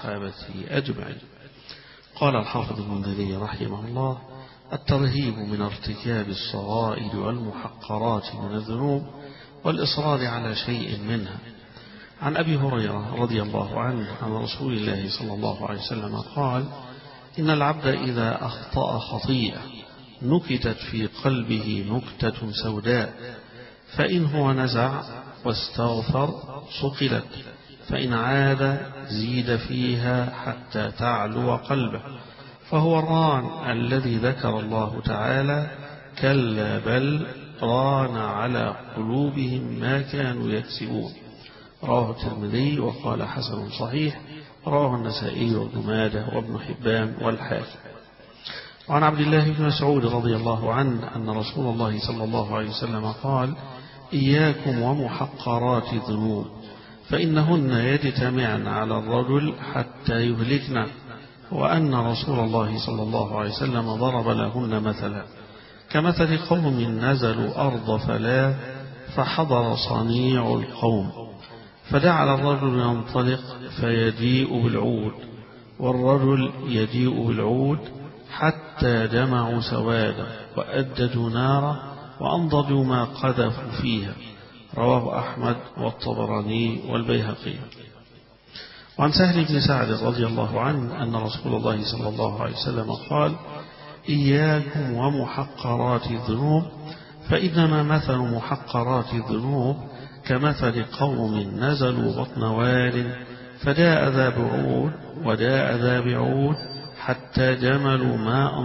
والصحابة أجمعين. قال الحافظ المنذري رحمه الله: الترهيب من ارتكاب الصغائر والمحقرات من الذنوب والإصرار على شيء منها. عن أبي هريرة رضي الله عنه عن رسول الله صلى الله عليه وسلم قال: إن العبد إذا أخطأ خطيئة نكتت في قلبه نكتة سوداء، فإن هو نزع واستغفر صقلت، فإن عاد زيد فيها حتى تعلو قلبه، فهو الران الذي ذكر الله تعالى: كلا بل ران على قلوبهم ما كانوا يكسبون. رواه الترمذي وقال حسن صحيح. رواه النسائي وابن ماجه وابن حبان والحاكم. وعن عبد الله بن مسعود رضي الله عنه أن رسول الله صلى الله عليه وسلم قال: إياكم ومحقرات الذنوب فإنهن يجتمعن على الرجل حتى يهلكن، وأن رسول الله صلى الله عليه وسلم ضرب لهن مثلا كمثل قوم نزلوا أرض فلا فحضر صنيع القوم، فجعل الرجل ينطلق فيجيء بالعود، والرجل يجيء بالعود حتى جمعوا سوادا وأججوا نارا وأنضجوا ما قذفوا فيها. رواه أحمد والطبراني والبيهقي. وعن سهل بن سعد رضي الله عنه أن رسول الله صلى الله عليه وسلم قال: إياكم ومحقرات الذنوب فإنما مثل محقرات الذنوب كمثل قوم نزلوا بطن واد فجاء ذا بعود وجاء ذا بعود حتى جملوا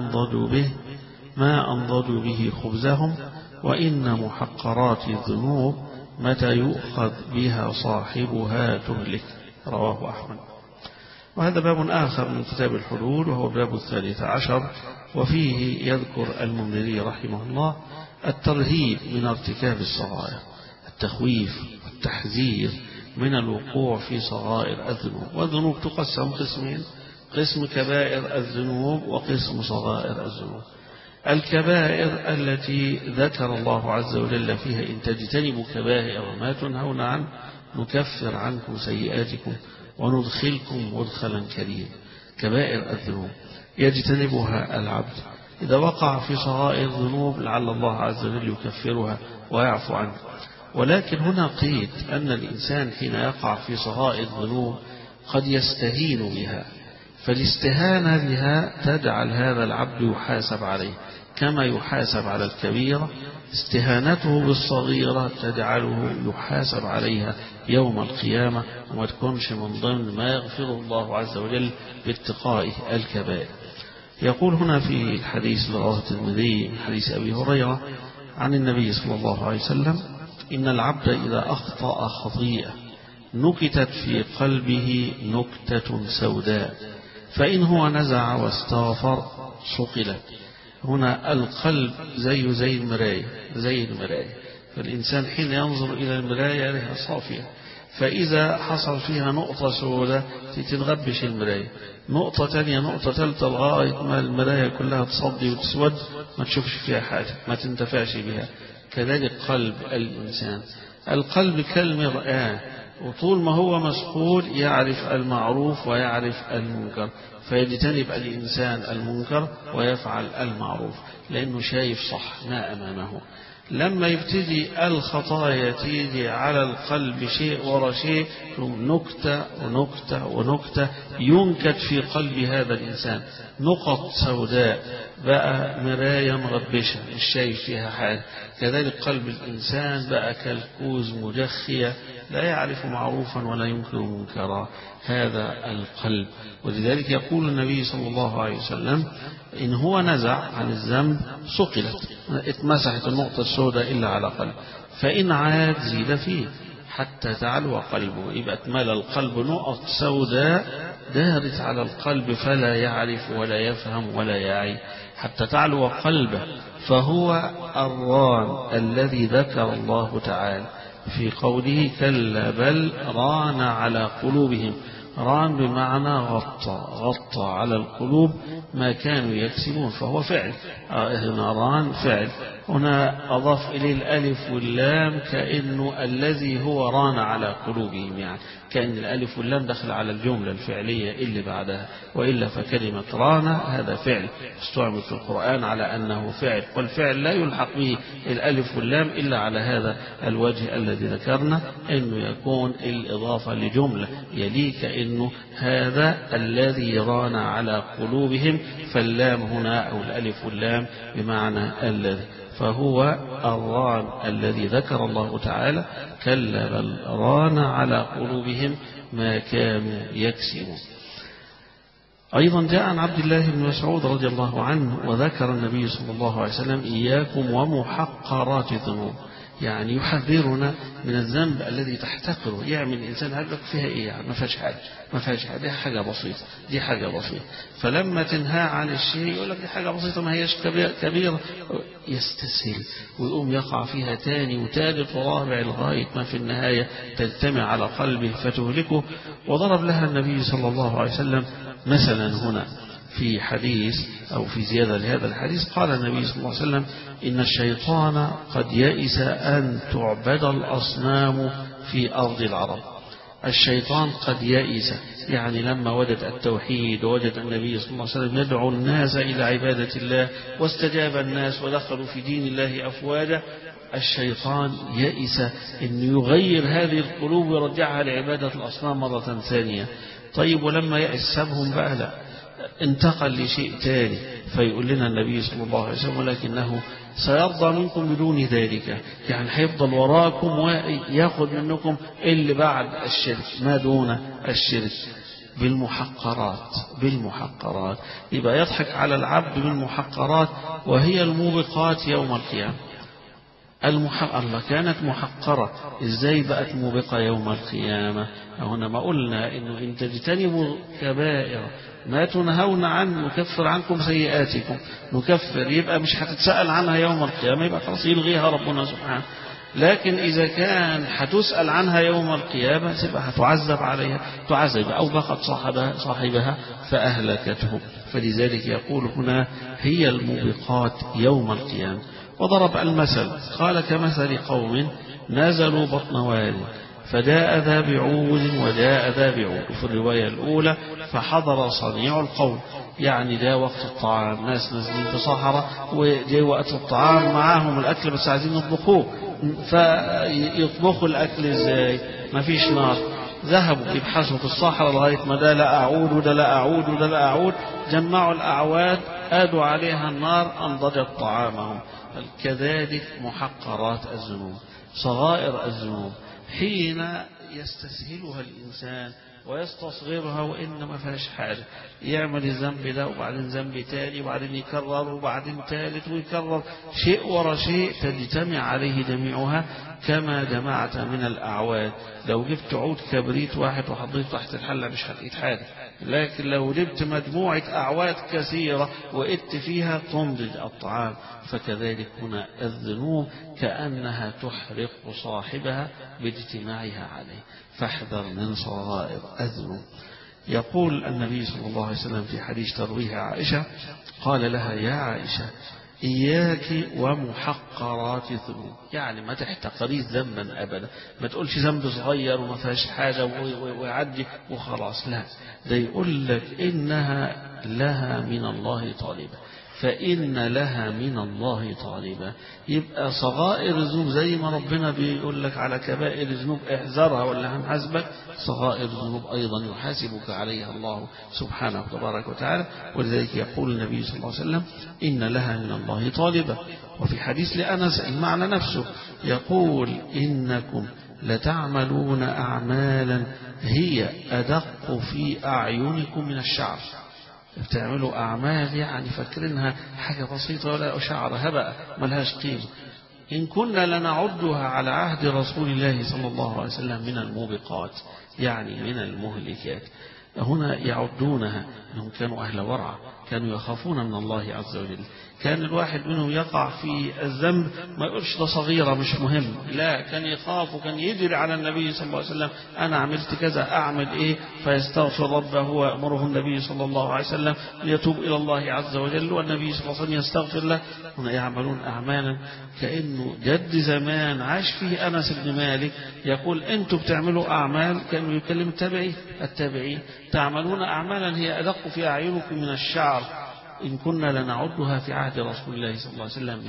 ما أنضجوا به خبزهم، وإن محقرات الذنوب متى يؤخذ بها صاحبها تهلك. رواه أحمد. وهذا باب آخر من كتاب الحدود، وهو باب 13، وفيه يذكر المنذري رحمه الله الترهيب من ارتكاب الصغائر، التخويف والتحذير من الوقوع في صغائر الذنوب. والذنوب تقسم قسمين: قسم كبائر الذنوب وقسم صغائر الذنوب. الكبائر التي ذكر الله عز وجل فيها: إن تجتنبوا كبائر ما تنهون عنه نكفر عنكم سيئاتكم وندخلكم مدخلا كريما. كبائر الذنوب يجتنبها العبد. إذا وقع في صغائر الذنوب لعل الله عز وجل يكفرها ويعفو عنه. ولكن هنا قيد أن الإنسان حين يقع في صغائر الذنوب قد يستهين بها، فالاستهانة بها تجعل هذا العبد يحاسب عليه كما يحاسب على الكبيرة. استهانته بالصغيرة تجعله يحاسب عليها يوم القيامة، وما تكونش من ضمن ما يغفره الله عز وجل باتقائه الكبائر. يقول هنا في الحديث رواه الترمذي من حديث أبي هريرة عن النبي صلى الله عليه وسلم: إن العبد إذا أخطأ خطيئة نكتت في قلبه نكتة سوداء، فإن هو نزع واستغفر صقلت. هنا القلب زي المراية، فالإنسان حين ينظر إلى المراية لها صافية، فإذا حصل فيها نقطة سوداء تتغبش المراية، نقطة تانية، نقطة ثالثة، لغاية ما المراية كلها تصدي وتسود ما تشوفش فيها حاجة، ما تنتفعش بها. كذلك قلب الإنسان، القلب كالمرآة، وطول ما هو مسحول يعرف المعروف ويعرف المنكر، فيجتنب الإنسان المنكر ويفعل المعروف لأنه شايف صح ما أمامه. لما يبتدي الخطايا تيجي على القلب شيء ورا شيء، نكتة ونكتة ونكتة ينكت في قلب هذا الإنسان، نقط سوداء بقى مراية مغبشة مش شايف فيها حاجة. كذلك قلب الإنسان بقى كالكوز مجخية لا يعرف معروفا ولا ينكر منكرا، هذا القلب. ولذلك يقول النبي صلى الله عليه وسلم: إن هو نزع عن الذنب صقلت، اتمسحت النقطة السوداء إلا على قلب، فإن عاد زيد فيه حتى تعلو قلبه. يبقى اتملى القلب نقط سوداء دارت على القلب فلا يعرف ولا يفهم ولا يعي حتى تعلو قلبه، فهو الران الذي ذكر الله تعالى في قوله: كلا بل ران على قلوبهم. ران بمعنى غطى على القلوب ما كانوا يكسبون، فهو فعل. هنا ران فعل، هنا أضاف إليه الألف واللام كأنه الذي هو ران على قلوبهم، يعني كأن الألف واللام دخل على الجملة الفعلية اللي بعدها، وإلا فكلمة ران هذا فعل استعمل في القرآن على أنه فعل، والفعل لا يلحق به الألف واللام إلا على هذا الوجه الذي ذكرنا، أنه يكون الإضافة لجملة يليك أنه هذا الذي ران على قلوبهم، فاللام هنا أو الألف واللام بمعنى الذي، فهو الران الذي ذكر الله تعالى كلا بل ران على قلوبهم ما كانوا يكسبون. أيضا جاء عن عبد الله بن مسعود رضي الله عنه وذكر النبي صلى الله عليه وسلم إياكم ومحقرات الذنوب، يعني يحذرنا من الذنب الذي تحتقره، يعمل الإنسان هل لك فيها إيه يعني ما فيهاش حاجة دي حاجة بسيطة، دي حاجة بسيطة، فلما تنهى عن الشيء يقول لك دي حاجة بسيطة ما هيش كبيرة، يستسهل ويقوم يقع فيها تاني وثالث ورابع لغاية ما في النهاية تجتمع على قلبه فتهلكه. وضرب لها النبي صلى الله عليه وسلم مثلا هنا في حديث أو في زيادة لهذا الحديث، قال النبي صلى الله عليه وسلم إن الشيطان قد يئس أن تعبد الأصنام في أرض العرب. الشيطان قد يئس يعني لما وجد التوحيد ووجد النبي صلى الله عليه وسلم يدعو الناس إلى عبادة الله واستجاب الناس ودخلوا في دين الله أفواجا، الشيطان يئس أن يغير هذه القلوب ويرجعها لعبادة الأصنام مرة ثانية. طيب ولما يئس سابهم بقى؟ لا، انتقل لشيء تاني، فيقول لنا النبي صلى الله عليه وسلم ولكنه سيرضى منكم بدون ذلك، يعني هيفضل وراكم وياخذ منكم اللي بعد الشرك ما دون الشرك بالمحقرات. يبقى يضحك على العبد بالمحقرات وهي الموبقات يوم القيامة. الله كانت محقرة، ازاي بقت موبقة يوم القيامة؟ هنا ما قلنا انه ان تجتنبوا كبائر ما تنهون عنه نكفر عنكم سيئاتكم، نكفر يبقى مش هتتسأل عنها يوم القيامة، يبقى خلاص يلغيها ربنا سبحانه. لكن إذا كان هتسأل عنها يوم القيامة تبقى هتعذب عليها، تعذب أو بقت صاحبها فأهلكته. فلذلك يقول هنا هي الموبقات يوم القيامة. وضرب المثل قال كمثل قوم نزلوا بطن واد فجاء ذا بعود وجاء ذا بعود. في الرواية الأولى فحضر صنيع القوم، يعني ده وقت الطعام، ناس نازلين في صحراء وجاء وقت الطعام معاهم الأكل بس عايزين يطبخوه، فيطبخوا الأكل ازاي؟ ما فيش نار، ذهبوا يبحثوا في الصحراء لغاية ما ده لا أعود وده لا أعود وده لا أعود، جمعوا الأعواد آدوا عليها النار أنضجت طعامهم. كذلك محقرات الذنوب، صغائر الذنوب حين يستسهلها الإنسان ويستصغرها وإن ما فيهاش حاجة، يعمل الذنب ده وبعدين ذنب تاني وبعدين يكرر وبعدين ثالث ويكرر، شيء ورا شيء تجتمع عليه جميعها كما جمعت من الأعواد. لو جبت عود كبريت واحد وحطيته تحت الحلة مش هتقيت حاجة، لكن لو جبت مجموعة أعواد كثيرة وإدت فيها تنضج الطعام. فكذلك هنا الذنوب كأنها تحرق صاحبها باجتماعها عليه، فاحذر من صغائر الذنوب. يقول النبي صلى الله عليه وسلم في حديث ترويه عائشة قال لها يا عائشة إياك ومحقرات الذنوب، يعني ما تحتقريش ذنبا أبدا، ما تقولش ذنب صغير وما فيهاش حاجة ويعدي وخلاص، لا، ده يقول لك إنها لها من الله طالبة، فإن لها من الله طالبة. يبقى صغائر الذنوب زي ما ربنا بيقول لك على كبائر الذنوب احذرها ولا هنحاسبك، صغائر الذنوب أيضا يحاسبك عليها الله سبحانه وتبارك وتعالى. ولذلك يقول النبي صلى الله عليه وسلم إن لها من الله طالبة. وفي حديث لأنس المعنى نفسه يقول إنكم لتعملون أعمالا هي أدق في أعينكم من الشعر، بتعملوا أعمال يعني فاكرينها حاجة بسيطة ولا شعر هبأ ملهاش قيمة، إن كنا لنعدها على عهد رسول الله صلى الله عليه وسلم من الموبقات، يعني من المهلكات. هنا يعدونها أنهم كانوا أهل ورع، كانوا يخافون من الله عز وجل. كان الواحد منهم يقع في الذنب ما يقولش ده صغيرة مش مهم، لا، كان يخاف وكان يجري على النبي صلى الله عليه وسلم، أنا عملت كذا أعمل إيه، فيستغفر ربه ويأمره النبي صلى الله عليه وسلم ليتوب إلى الله عز وجل، والنبي صلى الله عليه وسلم يستغفر له. هنا يعملون أعمالا كأنه جد زمان عاش فيه أنس بن مالك يقول أنتم بتعملوا أعمال، كانوا يكلم التابعين تعملون أعمالا هي أدق في أعينكم من الشعر إن كنا لنعدها في عهد رسول الله صلى الله عليه وسلم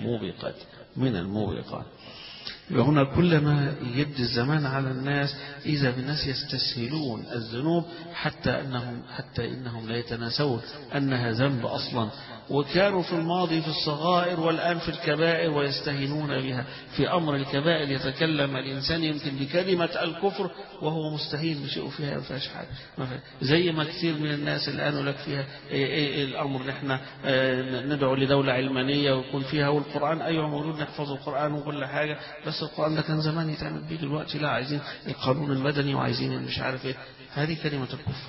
من الموبقات. وهنا كلما يجد الزمان على الناس إذا بالناس يستسهلون الذنوب حتى إنهم لا يتناسون أنها ذنب أصلا، وكانوا في الماضي في الصغائر والآن في الكبائر ويستهينون بها. في أمر الكبائر يتكلم الإنسان يمكن بكلمة الكفر وهو مستهين بشيء فيها ما فيهاش حاجة، زي ما كثير من الناس الآن لك فيها الأمر نحن ندعو لدولة علمانية ويكون فيها والقرآن أيوة موجود نحفظ القرآن وكل حاجة، بس القرآن ده كان زمان يتعمل به، دلوقتي لا، عايزين القانون المدني وعايزين مش عارف ايه. هذه كلمة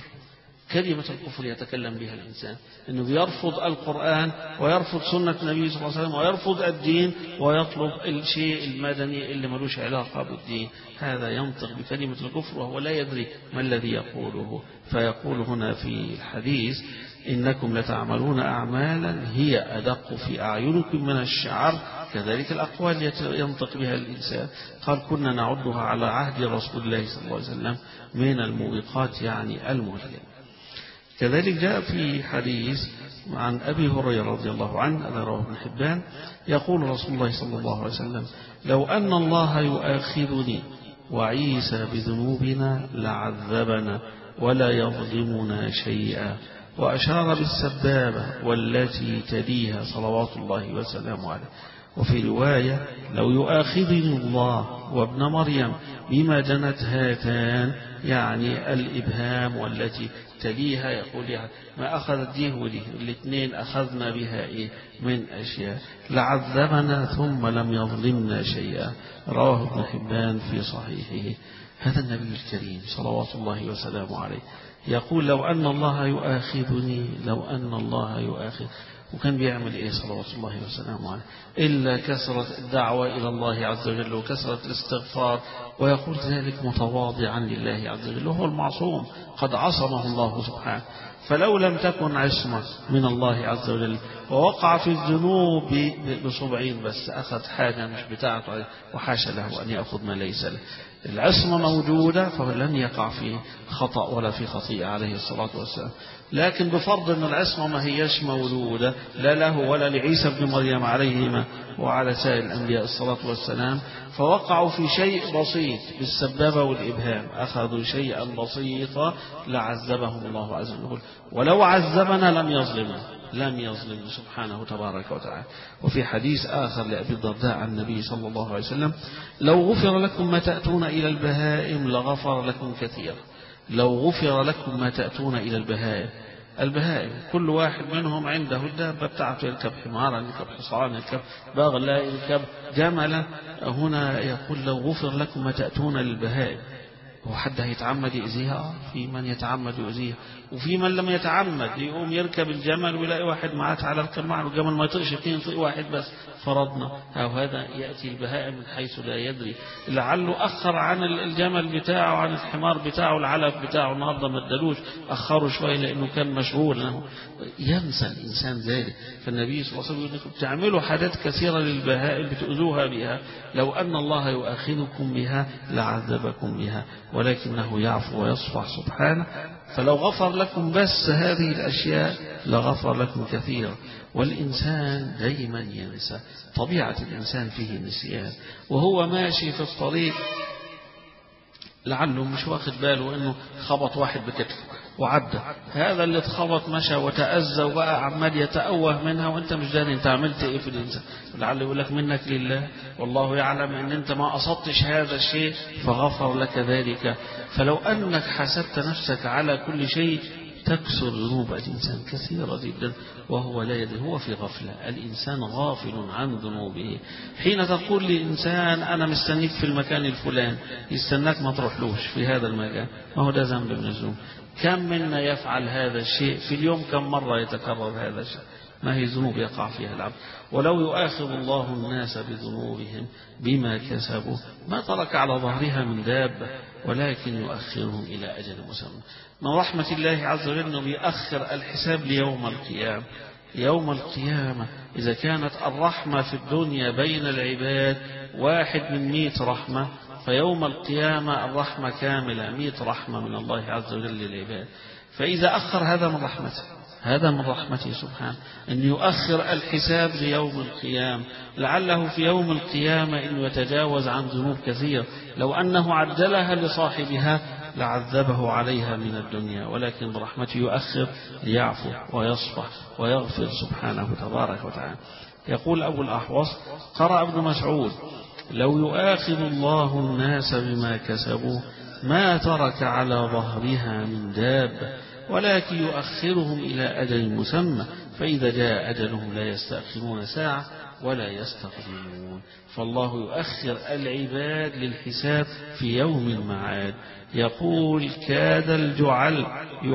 الكفر يتكلم بها الإنسان، أنه يرفض القرآن ويرفض سنة النبي صلى الله عليه وسلم ويرفض الدين ويطلب الشيء المدني اللي ملوش علاقة بالدين. هذا ينطق بكلمة الكفر وهو لا يدري ما الذي يقوله. فيقول هنا في الحديث إنكم لتعملون أعمالا هي أدق في أعينكم من الشعر، كذلك الأقوال ينطق بها الإنسان. قال كنا نعدها على عهد رسول الله صلى الله عليه وسلم من الموبقات، يعني المهلكات. كذلك جاء في حديث عن أبي هريرة رضي الله عنه الذي رواه ابن حبان يقول رسول الله صلى الله عليه وسلم لو أن الله يؤاخذني وعيسى بذنوبنا لعذبنا ولا يظلمنا شيئا، وأشار بالسبابة والتي تليها صلوات الله وسلامه عليه. وفي رواية لو يؤاخذني الله وابن مريم بما جنت هاتان، يعني الإبهام والتي تليها، يقول يعني ما أخذت دي ودي الاثنين أخذنا بها من أشياء، لعذبنا ثم لم يظلمنا شيئا. رواه ابن حبان في صحيحه. هذا النبي الكريم صلوات الله وسلامه عليه يقول لو أن الله يؤاخذني، وكان بيعمل إيه صلوات الله وسلامه عليه إلا كثرة الدعوة إلى الله عز وجل وكثرة الاستغفار، ويقول ذلك متواضعا لله عز وجل، وهو المعصوم قد عصمه الله سبحانه. فلو لم تكن عصمة من الله عز وجل ووقع في الذنوب بصبعين بس، أخذ حاجة مش بتاعته وحاشا له أن يأخذ ما ليس له، العصمة موجودة فلن يقع في خطأ ولا في خطيئة عليه الصلاة والسلام. لكن بفرض أن العصمة ما هيش مولودة لا له ولا لعيسى بن مريم عليهما وعلى سائر الأنبياء الصلاة والسلام، فوقعوا في شيء بسيط بالسبابة والإبهام، أخذوا شيئا بسيطا لعذبهم الله عز وجل، ولو عذبنا لم يظلم سبحانه تبارك وتعالى. وفي حديث آخر لأبي الدرداء عن النبي صلى الله عليه وسلم لو غفر لكم ما تأتون إلى البهائم لغفر لكم كثيرا. لو غفر لكم ما تأتون إلى البهائم كل واحد منهم عنده الدابة بتاعته، يركب حمارا، يركب حصان، يركب بغلا، يركب جملا. هنا يقول لو غفر لكم ما تأتون للبهائم. هو حد هيتعمد يؤذيها؟ في من يتعمد يؤذيها، وفي من لم يتعمد يقوم يركب الجمل ويلاقي واحد معاه على الركب معه، الجمل ما يطيقش اثنين، يطيق واحد بس، فرضنا أو هذا يأتي البهائم من حيث لا يدري، لعله أخر عن الجمل بتاعه عن الحمار بتاعه العلف بتاعه، النهارده ما ادالوش، أخره شوية لأنه كان مشغول، ينسى الإنسان ذلك. فالنبي صلى الله عليه وسلم يقول بتعملوا حاجات كثيرة للبهائم بتؤذوها بها، لو أن الله يؤاخذكم بها لعذبكم بها، ولكنه يعفو ويصفح سبحانه. فلو غفر لكم بس هذه الأشياء لغفر لكم كثيرا. والإنسان دائما ينسى، طبيعة الإنسان فيه نسيان، وهو ماشي في الطريق لعله مش واخد باله انه خبط واحد بكتفه وعدى، هذا اللي اتخبط مشى وتأذى وبقى عمال يتأوه منها، وانت مش داري انت عملت ايه في الانسان. لعله يقول لك منك لله، والله يعلم ان انت ما قصدتش هذا الشيء فغفر لك ذلك. فلو انك حسبت نفسك على كل شيء تكسر ذنوب الإنسان كثيرة جدا وهو لا يدري، هو في غفلة. الإنسان غافل عن ذنوبه. حين تقول لإنسان أنا مستنيك في المكان الفلاني، يستناك ما تروحلوش في هذا المكان، ما هو ده ذنب من الذنوب. كم منا يفعل هذا الشيء في اليوم؟ كم مرة يتكرر هذا الشيء؟ ما هي ذنوب يقع فيها العبد. ولو يؤاخذ الله الناس بذنوبهم بما كسبوا ما ترك على ظهرها من دابة ولكن يؤخرهم إلى أجل مسمى. من رحمة الله عز وجل أنه يؤخر الحساب ليوم القيامة. يوم القيامة إذا كانت الرحمة في الدنيا بين العباد 1 من 100 رحمة، فيوم القيامة الرحمة كاملة 100 رحمة من الله عز وجل للعباد. فإذا أخر هذا من رحمته، هذا من رحمته سبحانه أن يؤخر الحساب ليوم القيامة، لعله في يوم القيامة أن يتجاوز عن ذنوب كثير لو أنه عجلها لصاحبها لعذبه عليها من الدنيا، ولكن برحمته يؤخر ليعفو ويصفح ويغفر سبحانه تبارك وتعالى. يقول أبو الأحوص: قرأ ابن مسعود: لو يؤاخذ الله الناس بما كسبوا ما ترك على ظهرها من دابة ولكن يؤخرهم إلى أجل مسمى، فإذا جاء أجلهم لا يستأخرون ساعة ولا يستقدمون. فالله يؤخر العباد للحساب في يوم المعاد. يقول: كاد الجعل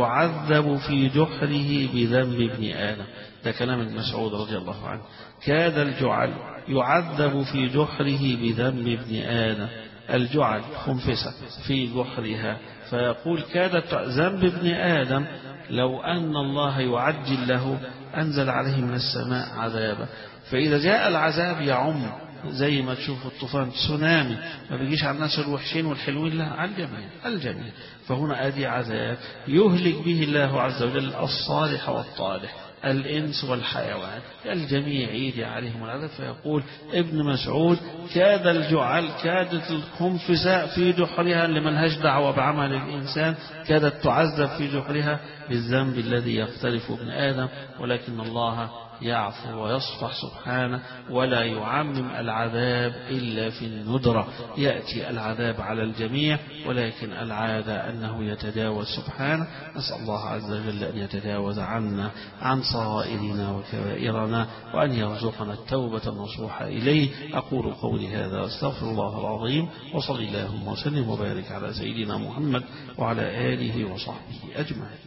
يعذب في جحره بذنب ابن آدم. ده كلام ابن مسعود رضي الله عنه. كاد الجعل يعذب في جحره بذنب ابن آدم. الجعل خنفسة في جحرها، فيقول كادت ذنب ابن آدم لو أن الله يعجل له أنزل عليه من السماء عذابا. فإذا جاء العذاب يعم زي ما تشوف الطوفان تسونامي، ما بيجيش على الناس الوحشين والحلوين، لا، على الجميع. فهنا أدي عذاب يهلك به الله عز وجل الصالح والطالح، الإنس والحيوان، الجميع يجي عليهم العذاب. فيقول ابن مسعود: كاد الجعل، كادت الخنفساء في جحرها اللي ملهاش دعوة بعمل الإنسان، كادت تعذب في جحرها بالذنب الذي يقترف ابن آدم، ولكن الله يعفو ويصفح سبحانه ولا يعمم العذاب إلا في الندرة. يأتي العذاب على الجميع ولكن العادة أنه يتجاوز سبحانه. نسأل الله عز وجل أن يتجاوز عنا عن صغائرنا وكبائرنا وأن يرزقنا التوبة النصوح إليه. أقول قولي هذا واستغفر الله العظيم، وصلى اللهم وسلم وبارك على سيدنا محمد وعلى آله وصحبه أجمعين.